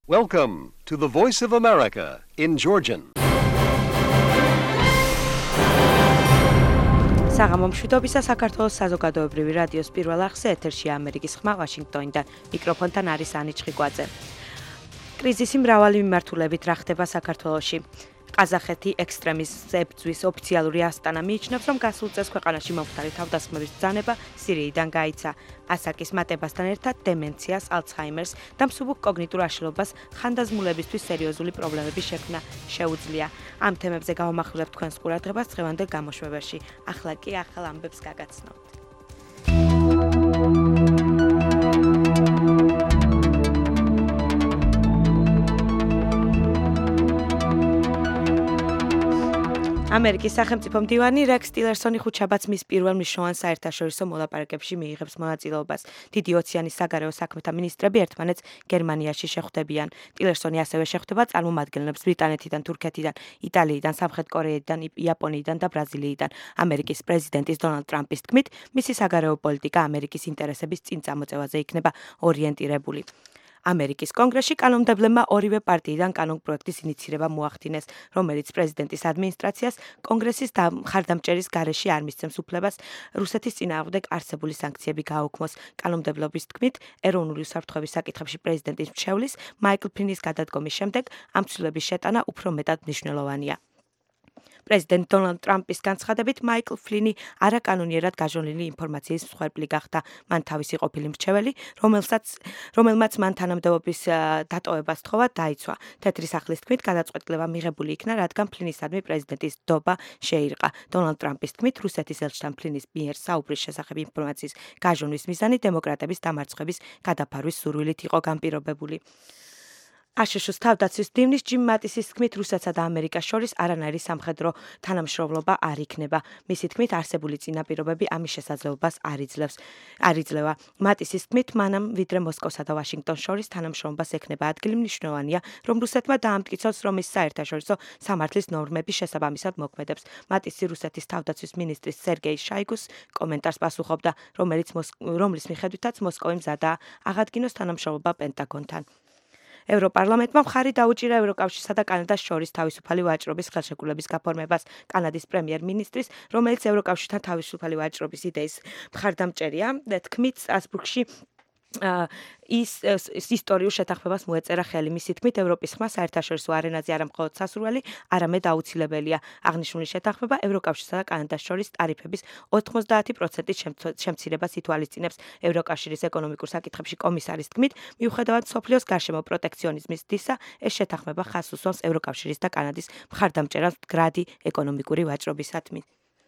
Welcome to the Voice of America in Georgian. საღამო მშვიდობისა საქართველოს საზოგადოებრივი რადიოს პირველ არხზე ეთერშია ამერიკის ხმა ვაშინგტონიდან. მიკროფონთან არის ანი ჩხიკვაძე. კრიზისი მრავალი მიმართულებით რა ხდება საქართველოში. ყაზახეთი ექსტრემიზმის ოფიციალური ასტანა მიიჩნევს, რომ გასულ წელს ქვეყანაში მომხდარი თავდასხმების ბრძანება სირიიდან გაიცა. ასაკის მატებასთან ერთად დემენციას, ალცჰაიმერს და მსუბუქ კოგნიტურ აშლილობას ხანდაზმულებისთვის სერიოზული პრობლემების შექმნა შეუძლია. ამ თემებზე გავამახვილებთ თქვენს ყურადღებას დღევანდელ გამოშვებაში. ახლა კი ახალ ამბებს გაგაცნობთ. ამერიკის სახელმწიფო მდივანი რექს ტილერსონი ხუთშაბათს მის პირველ მნიშვნელოვან საერთაშორისო მოლაპარაკებებში მიიღებს მონაწილეობას. დიდი ოციანის საგარეო საქმეთა მინისტრები ერთმანეთს გერმანიაში შეხვდებიან. ტილერსონი ასევე შეხვდება წარმომადგენლებს ბრიტანეთიდან, თურქეთიდან, იტალიიდან, სამხრეთ კორეიდან, იაპონიიდან და ბრაზილიიდან. ამერიკის პრეზიდენტის დონალდ ტრამპის თქმით, მისი საგარეო პოლიტიკა ამერიკის ინტერესების წინ წამოწევაზე იქნება ორიენტირებული. ამერიკის კონგრესში კანონმდებლებმა ორივე პარტიიდან კანონპროექტის ინიცირება მოახდინეს, რომელიც პრეზიდენტის ადმინისტრაციას კონგრესის მხარდამჭერის გარეშე არ მისცემს უფლებას რუსეთის წინააღმდეგ არსებული სანქციები გააუქმოს. კანონმდებლობის თქმით, ეროვნული უსაფრთხოების საკითხებში პრეზიდენტის მრჩევლის მაიკლ ფლინის გადადგომის შემდეგ ამ ცვლილების შეტანა უფრო მეტად მნიშვნელოვანია. პრეზიდენტ დონალდ ტრამპის განცხადებით, მაიკლ ფლინი არაკანონიერად გაჟონილი ინფორმაციის მსხვერპლი გახდა. მან თავისი ყოფილი მრჩეველი, რომელმაც მან თანამდებობის დატოვება სთხოვა, დაიცვა. თეთრი სახლის თქმით, გადაწყვეტილება მიღებული იქნა, რადგან ფლინისადმი პრეზიდენტის დობა შეირყა. დონალდ ტრამპის თქმით, რუსეთის ელჩთან ფლინის მიერ საუბრის შესახებ ინფორმაციის გაჟონვის მიზანი დემოკრატების დამარცხების გადაფარვის სურვილით იყო განპირობებული. აშშ-ს თავდაცვის მდივნის ჯიმ მატისის თქმით, რუსეთსა და ამერიკას შორის არანაირი სამხედრო თანამშრომლობა არ იქნება. მისი თქმით, არსებული წინაპირობები ამის შესაძლებლობას არ იძლევა. მატისის თქმით, მანამ ვიდრე მოსკოვსა და ვაშინგტონს შორის თანამშრომლობას ექნება ადგილი, მნიშვნელოვანია, რომ რუსეთმა დაამტკიცოს, რომ ის საერთაშორისო სამართლის ნორმების შესაბამისად მოქმედებს. მატისი რუსეთის თავდაცვის მინისტრის სერგეი შოიგუს კომენტარს პასუხობდა, რომლის მიხედვითაც მოსკოვი მზადაა აღადგინოს თანამშრომლობა პენტაგონთან. ევროპარლამენტმა მხარი დაუჭირა ევროკავშირსა და კანადას შორის თავისუფალი ვაჭრობის ხელშეკრულების გაფორმებას. კანადის პრემიერ-მინისტრის, რომელიც ევროკავშირთან თავისუფალი ვაჭრობის იდეის მხარდამჭერია, თქმით, სტრასბურგში ის ისტორიულ შეთანხმებას მოეწერა ხელი. მისი თქმით, ევროპის ხმა საერთაშორისო არენაზე არა მხოლოდ სასურველი, არამედ აუცილებელია. აღნიშნული შეთანხმება ევროკავშირსა და კანადას შორის ტარიფების 90%-ის შემცირებას ითვალისწინებს. ევროკავშირის ეკონომიკურ საკითხებში კომისარის თქმით, მიუხედავად მსოფლიოს გარშემო პროტექციონიზმის დისა, ეს შეთანხმება ხაზს უსვამს ევროკავშირის და კანადის მხარდამჭერას მდგრადი ეკონომიკური ვაჭრობისადმი.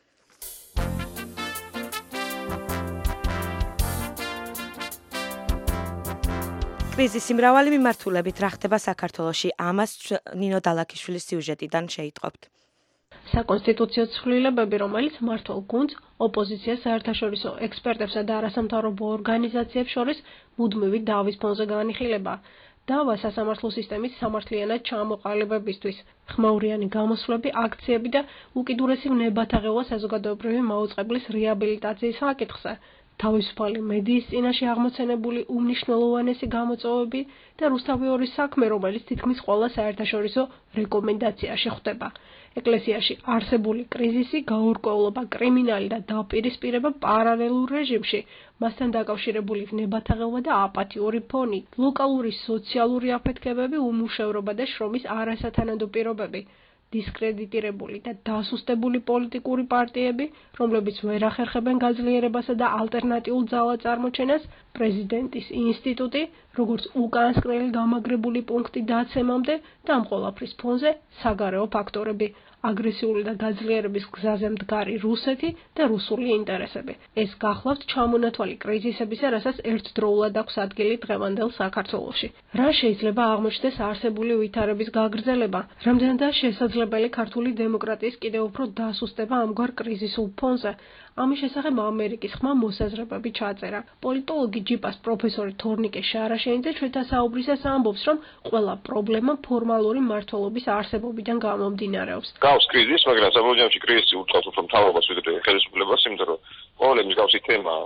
კრიზისი მრავალი მიმართულებით რა ხდება საქართველოში, ამას ნინო დალაქიშვილის სიუჟეტიდან შეიტყობთ. საკონსტიტუციო ცვლილებები, რომელიც მმართველ გუნდს, ოპოზიციას, საერთაშორისო ექსპერტებსა და არასამთავრობო ორგანიზაციებს შორის მუდმივი დავის ფონზე განიხილება. დავა სასამართლო სისტემის სამართლიანად ჩამოყალიბებისთვის, ხმაურიანი გამოსვლები, აქციები და უკიდურესი ნებათაღევა საზოგადოებრივი მაუწყებლის რეაბილიტაციის საკითხზე. თავისუფალი მედიის წინაშე აღმოცენებული უმნიშვნელოვანესი გამოწვევები და რუსთავი ორის საქმე, რომელიც თითქმის ყველა საერთაშორისო რეკომენდაციაში ხვდება. ეკლესიაში არსებული კრიზისი, გაურკვევლობა, კრიმინალი და დაპირისპირება პარალელურ რეჟიმში, მასთან დაკავშირებული ნებათაღევა და აპათიური ფონი, ლოკალური სოციალური აფეთქებები, უმუშევრობა და შრომის არასათანადო პირობები. დისკრედიტირებული და დასუსტებული პოლიტიკური პარტიები, რომლებიც ვერ ახერხებენ გაძლიერებასა და ალტერნატიულ ძალაწარმოჩენას, პრეზიდენტის ინსტიტუტი, როგორც უკანასკნელი გამაგრებული პუნქტი დაცემამდე და ამ ყველაფრის ფონზე საგარეო ფაქტორები, აგრესიული და გაძლიერების გზაზე მდგარი რუსეთი და რუსული ინტერესები. ეს გახლავთ ჩამონათვალი კრიზისებისა, რასაც ერთდროულად აქვს ადგილი დღევანდელ საქართველოში. რა შეიძლება აღმოჩნდეს არსებული ვითარების გაგრძელება, რამდენადაა შესაძლებელი ქართული დემოკრატიის კიდევ უფრო დასუსტება ამგვარ კრიზისულ ფონზე. ამის შესახებ ამერიკის ხმა მოსაზრებები ჩაწერა. პოლიტოლოგი ჯიპას პროფესორი თორნიკე შარაშენიძე ჩვენთან საუბრისას ამბობს, რომ ყველა პრობლემა ფორმალური მმართველობის არსებობიდან გამომდინარეობს. გავს კრიზისს, მაგრამ საბოლოოში კრიზისი უთხოვს უფრო მთავრობას ვიდრე ხელისუფლებას, იმიტომ რომ ყოველი მსგავსი თემა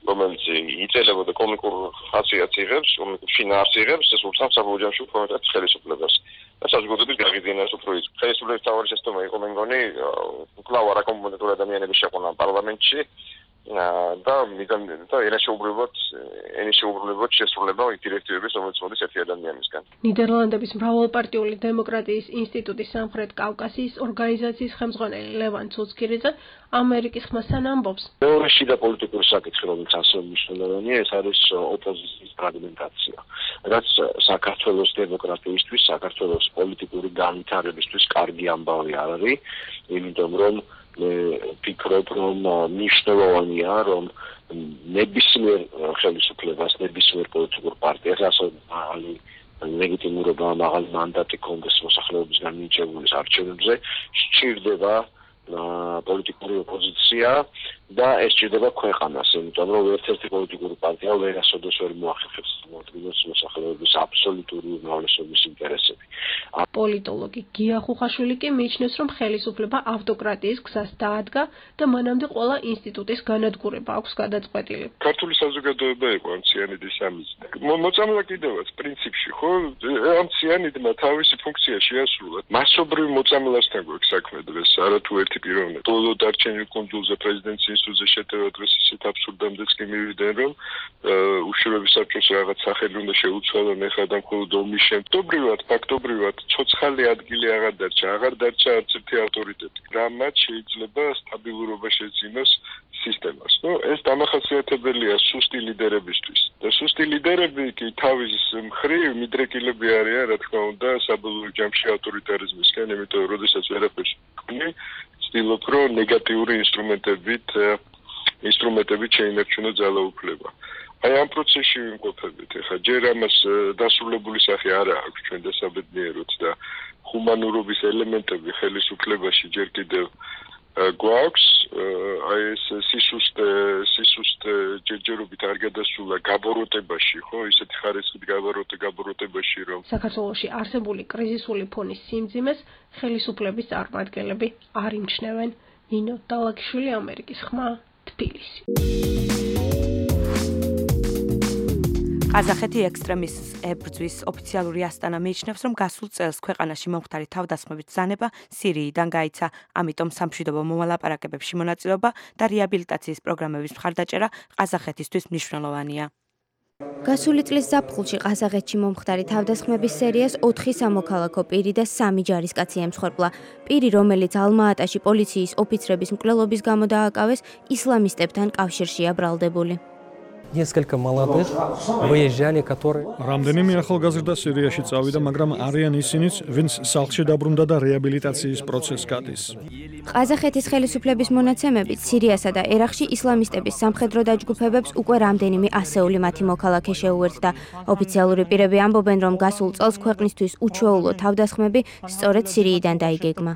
რომელიც იწელებოდა კომიკურ ხასიათს იღებს, კომიკურ შინაარსს იღებს, ეს უცნაურ საბოლოო ჯამში უფრო ხელისუფლებას. და საზოგადოების გაღიზიანებას უფრო ის. ხელისუფლების თავარი შეცდომა იყო მე მგონი კვლავ არაკომპეტენტური ადამიანების შეყვანა პარლამენტში და ენაშეუბრებოდ შესრულება ის დირექტივების, რომელიც მოდის ერთი ადამიანისგან. ნიდერლანდების მრავალპარტიული დემოკრატიის ინსტიტუტის სამხრეთ კავკასიის ორგანიზაციის ხელმძღვანელი ლევან ცუცქირიძე ამერიკის ხმასთან ამბობს. მეორე შიდა პოლიტიკური საკითხი, რომელიც ასევე მნიშვნელოვანია, ეს არის ოპოზიციის ფრაგმენტაცია. რაც საქართველოს დემოკრატიისთვის, საქართველოს პოლიტიკური განვითარებისთვის კარგი ამბავი არ არის, იმიტომ რომ ფიქრობ, რომ მნიშვნელოვანია, რომ ნებისმიერ ხელისუფლებას, ნებისმიერ პოლიტიკურ პარტიას ასეთი ლეგიტიმურობა, მაღალი მანდატი კონგრესის მოსახლეობისგან მინიჭებული არჩევნებზე სჭირდება პოლიტიკური ოპოზიცია და ეს სჭირდება ქვეყანას, იმიტომ რომ ერთ-ერთი პოლიტიკური პარტია ვერასოდეს ვერ მოახერხებს მოსახლეობის აბსოლუტური უმრავლესობის ინტერესები. პოლიტოლოგი გია ხუხაშვილი კი მიიჩნევს, რომ ხელისუფლება ავტოკრატიის გზას დაადგა და მანამდე ყველა ინსტიტუტის განადგურება აქვს გადაწყვეტილი. ქართული საზოგადოება იყო ამ ციანიდის ამიზნე. მოწამლა კიდევაც პრინციპში, ხო, ამ ციანიდმა თავისი ფუნქცია შეასრულა. მასობრივ მოწამლასთან გვაქვს საქმე დღეს, არათუ ერთი პიროვნება. ბოლო დარჩენილ კუნძულზე პრეზიდენტის ინსტიტუტზე შეტევა დღეს ისეთ აბსურდამდეც კი მივიდნენ, რომ უშუალოების საბჭოს რაღაც სახელი უნდა შეუცვალონ ეხლა და მხოლოდ ომის შემდგომრივად, ფაქტობრივად ცოცხალი ადგილი აღარ დარჩა არც ერთი ავტორიტეტი. რამაც შეიძლება სტაბილურობა შეძინოს სისტემას. ეს დამახასიათებელია სუსტი ლიდერებისთვის. და სუსტი ლიდერები კი თავის მხრივ მიდრეკილები არიან, რა თქმა უნდა, საბოლოო ჯამში ავტორიტარიზმისკენ, იმიტომ რომ როდესაც ვერაფერს ვქნი, ვცდილობ, რომ ნეგატიური ინსტრუმენტებით შეინარჩუნო ძალაუფლება. აი ამ პროცესში ვიმყოფებით. ეხლა ჯერ ამას დასრულებული სახე არ აქვს ჩვენ დასაბედნიეროთ და ჰუმანურობის ელემენტები ხელისუფლებაში ჯერ კიდევ გვაქვს. აი ეს სისუსტე ჯერჯერობით არ გადასულა გაბოროტებაში, ხო, ისეთი ხარისხით გაბოროტებაში, რომ საქართველოში არსებული კრიზისული ფონის სიმძიმეს ხელისუფლების წარმომადგენლები არ იმჩნევენ. ნინო დალაგიშვილი, ამერიკის ხმა, თბილისი. ყაზახეთი ექსტრემიზმს ებრძვის ოფიციალური ასტანა მიიჩნევს, რომ გასულ წელს ქვეყანაში მომხდარი თავდასხმების ბრძანება სირიიდან გაიცა, ამიტომ სამშვიდობო მომალაპარაკებებში მონაწილეობა და რეაბილიტაციის პროგრამების მხარდაჭერა ყაზახეთისთვის მნიშვნელოვანია. გასული წლის ზაფხულში ყაზახეთში მომხდარი თავდასხმების სერიას 4 სამოქალაქო პირი და 3 ჯარისკაცი ემსხვერპლა. პირი, რომელიც ალმა-ატაში პოლიციის ოფიცრების მკვლელობის გამო დააკავეს, ისლამისტებთან კავშირშია ბრალდებული. Несколько молодых выезжали, которые რამდენიმე ახალგაზრდა სირიაში წავიდა, მაგრამ არიან ისინიც, ვინც სახლში დაბრუნდა და რეაბილიტაციის პროცესს გადის. ყაზახეთის ხელისუფლების მონაცემებით, სირიასა და ერაყში ისლამისტების სამხედრო დაჯგუფებებს უკვე რამდენიმე ასეული მათი მოქალაქე შეუერთდა. ოფიციალური პირები ამბობენ, რომ გასულ წელს ქვეყნისთვის უჩვეულო თავდასხმები სწორედ სირიიდან დაიგეგმა.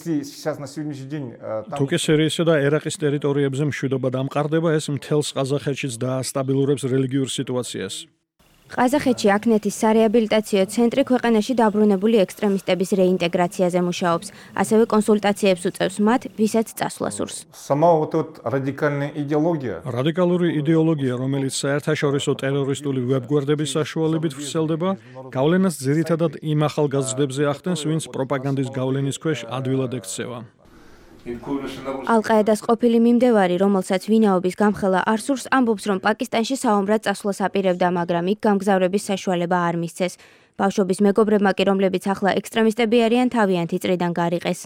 თუკი სირიისა და ერაყის ტერიტორიებზე მშვიდობა დამყარდება, ეს მთელს ყაზახეთშიც დაასტაბილურებს რელიგიურ სიტუაციას. ყაზახეთში აქნეთის სარეაბილიტაციო ცენტრი ქვეყანაში დაბრუნებული ექსტრემისტების რეინტეგრაციაზე მუშაობს, ასევე კონსულტაციებს უწევს მათ, ვისაც წასვლა სურს. რადიკალური იდეოლოგია, რომელიც საერთაშორისო ტერორისტული ვებგვერდების საშუალებით ვრცელდება, გავლენას ძირითადად იმ ახალგაზრდებზე ახდენს, ვინც პროპაგანდის გავლენის ქვეშ ადვილად ექცევა. ალ-ყაედას ყოფილი მიმდევარი, რომელსაც ვინაობის გამხელა არ სურს, ამბობს, რომ პაკისტანში საომრად წასვლას აპირებდა, მაგრამ იქ გამგზავრების საშუალება არ მისცეს. ბავშვობის მეგობრებმა კი, რომლებიც ახლა ექსტრემისტები არიან, თავიანთი წრიდან გარიყეს.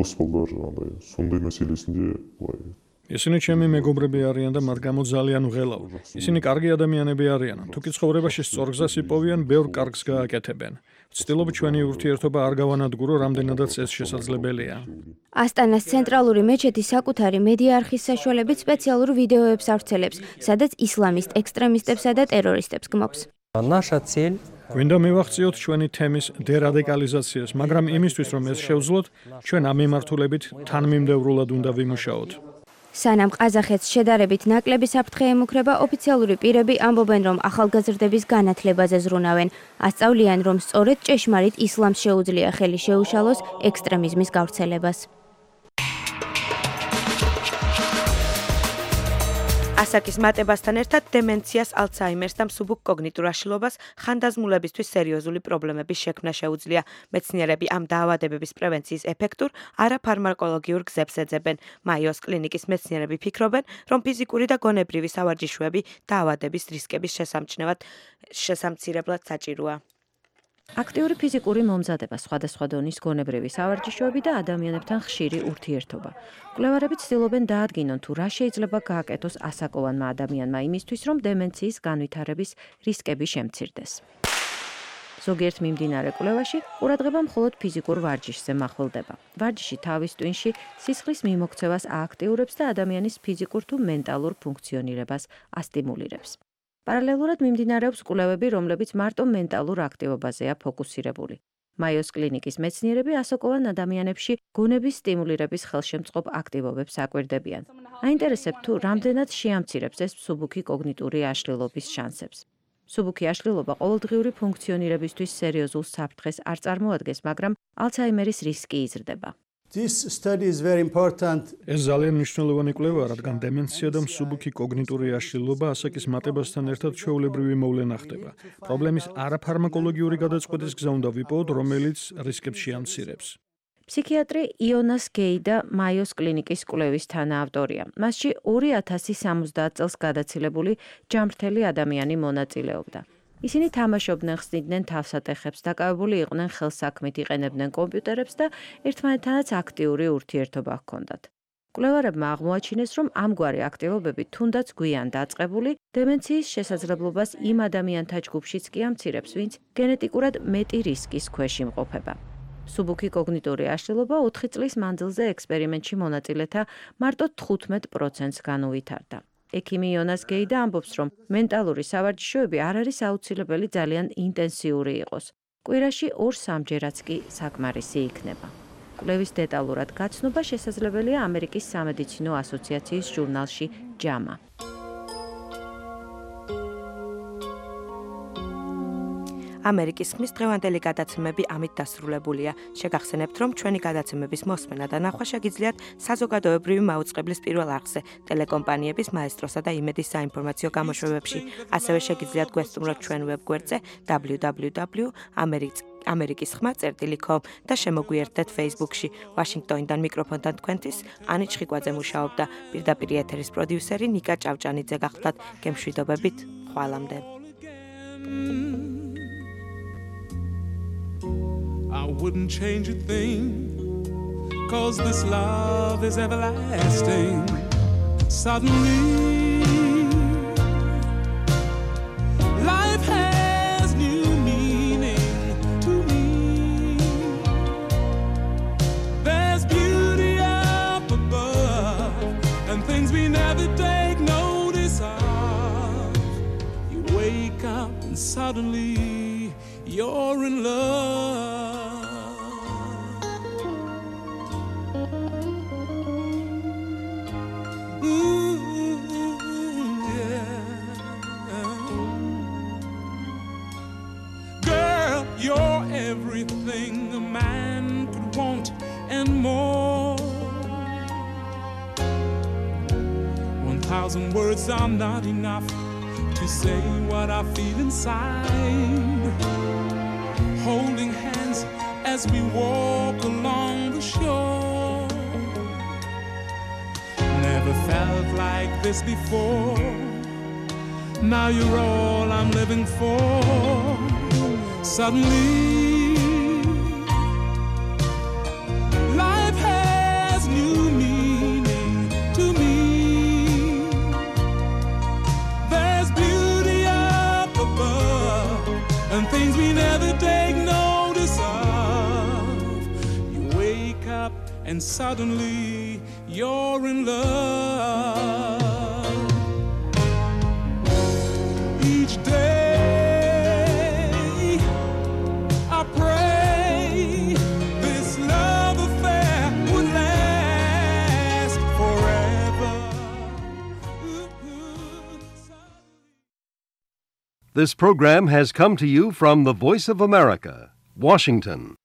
ისინი ჩემი მეგობრები არიან და მათ გამო ძალიან ვღელავ. ისინი კარგი ადამიანები არიან. თუკი ცხოვრებაში სწორ გზას იპოვიან, ბევრ კარგს გააკეთებენ. ვცდილობ ჩვენი ურთიერთობა არ გავანადგურო, რამდენადაც ეს შესაძლებელია. ასტანას ცენტრალური მეჩეთი საკუთარი მედია არხის საშუალებით სპეციალურ ვიდეოებს ავრცელებს, სადაც ისლამისტ ექსტრემისტებსა და ტერორისტებს გმობს. Наша цель გვინდა მივახციოთ ჩვენი თემის დერადიკალიზაციას, მაგრამ იმისთვის, რომ ეს შევძლოთ, ჩვენ ამ მიმართულებით თანმიმდევრულად უნდა ვიმუშაოთ. სანამ ყაზახეთს შედარებით ნაკლები საფრთხე ემუქრება, ოფიციალური პირები ამბობენ, რომ ახალგაზრდების განათლებაზე ზრუნავენ. ასწავლიან, რომ სწორედ ჭეშმარიტ ისლამს შეუძლია ხელი შეუშალოს ექსტრემიზმის გავრცელებას. ასაკის მატებასთან ერთად დემენციას, ალცჰაიმერს და მსუბუქ კოგნიტურ აშლილობას ხანდაზმულებისთვის სერიოზული პრობლემების შექმნა შეუძლია. მეცნიერები ამ დაავადებების პრევენციის ეფექტურ არაფარმაკოლოგიურ გზებს ეძებენ. მაიოს კლინიკის მეცნიერები ფიქრობენ, რომ ფიზიკური და გონებრივი სავარჯიშოები დაავადების რისკების შესამცირებლად საჭიროა. აქტიური ფიზიკური მომზადება, სხვადასხვა დონის გონებრივი სავარჯიშოები და ადამიანებთან ხშირი ურთიერთობა. კვლევარები ცდილობენ დაადგინონ, თუ რა შეიძლება გააკეთოს ასაკოვანმა ადამიანმა იმისთვის, რომ დემენციის განვითარების რისკები შემცირდეს. ზოგიერთ მიმდინარე კვლევაში ყურადღება მხოლოდ ფიზიკურ ვარჯიშზე მახვილდება. ვარჯიში თავის ტვინში სისხლის მიმოქცევას ააქტიურებს და ადამიანის ფიზიკურ თუ მენტალურ ფუნქციონირებას ასტიმულირებს. პარალელურად მიმდინარეობს კვლევები, რომლებიც მარტო მენტალურ აქტივობაზეა ფოკუსირებული. მაიოს კლინიკის მეცნიერები ასაკოვან ადამიანებში გონების სტიმულირების ხელშემწყობ აქტივობებს აკვირდებიან. აინტერესებთ, თუ რამდენად შეამცირებს ეს მსუბუქი კოგნიტური აშლილობის შანსებს. მსუბუქი აშლილობა ყოველდღიური ფუნქციონირებისთვის სერიოზულ საფრთხეს არ წარმოადგენს, მაგრამ ალცჰაიმერის რისკი იზრდება. ეს ძალიან მნიშვნელოვანი კვლევაა, რადგან დემენცია და მსუბუქი კოგნიტური აშლილობა ასაკის მატებასთან ერთად ჩვეულებრივი მოვლენა ხდება. პრობლემის არაფარმაკოლოგიური გადაწყვეტის გზა უნდა ვიპოვოთ, რომელიც რისკებს შეამცირებს. ფსიქიატრი იონას გეიდა მაიოს კლინიკის კვლევის თანაავტორია. მასში 2070 წელს გადაცილებული ჯამრთელი ადამიანი მონაწილეობდა. ისინი თამაშობდნენ, ხსნიდნენ თავსატეხებს, დაკავებული იყვნენ ხელსაქმით, იყენებდნენ კომპიუტერებს და ერთმანეთთანაც აქტიური ურთიერთობა ჰქონდათ. კვლევარებმა აღმოაჩინეს, რომ ამგვარი აქტივობები თუნდაც გვიან დაწყებული, დემენციის შესაძლებლობას იმ ადამიანთა ჯგუფშიც კი ამცირებს, ვინც გენეტიკურად მეტი რისკის ქვეშ იმყოფება. მსუბუქი კოგნიტური აშლილობა 4 წლის მანძილზე ექსპერიმენტში მონაწილეთა მარტო 15%-ს განუვითარდა. ექიმი იონას გეიდა ამბობს, რომ მენტალური სავარჯიშოები არ არის აუცილებელი ძალიან ინტენსიური იყოს. კვირაში 2-3 ჯერაც კი საკმარისი იქნება. კვლევის დეტალურად გაცნობა შესაძლებელია ამერიკის სამედიცინო ასოციაციის ჟურნალში JAMA. ამერიკის ხმის დღევანდელი გადაცემები ამით დასრულებულია. შეგახსენებთ, რომ ჩვენი გადაცემების მოსმენა და ნახვა შეგიძლიათ საზოგადოებრივი მაუწყებლის პირველ არხზე, ტელეკომპანიების მაესტროსა და იმედის საინფორმაციო გამოშვებებში. ასევე შეგიძლიათ გვესტუმროთ ჩვენ ვებგვერდზე www.amerikisxma.com და შემოგვიერთდეთ Facebook-ში. ვაშინგტონიდან მიკროფონთან თქვენთვის ანი ჩხიკვაძე მუშაობდა. პირდაპირ ეთერის პროდიუსერი ნიკა ჭავჭანიძე გახლდათ. გემშვიდობებით, ხვალამდე. I wouldn't change a thing, 'cause this love is everlasting. Suddenly, life has new meaning to me. There's beauty up above and things we never take notice of. You wake up and suddenly you're in love. You're everything a man could want and more. 1,000 words are not enough to say what I feel inside. Holding hands as we walk along the shore. Never felt like this before. Now you're all I'm living for. Suddenly, life has new meaning to me. There's beauty up above and things we never take notice of. You wake up and suddenly you're in love. Each day This program has come to you from the Voice of America, Washington.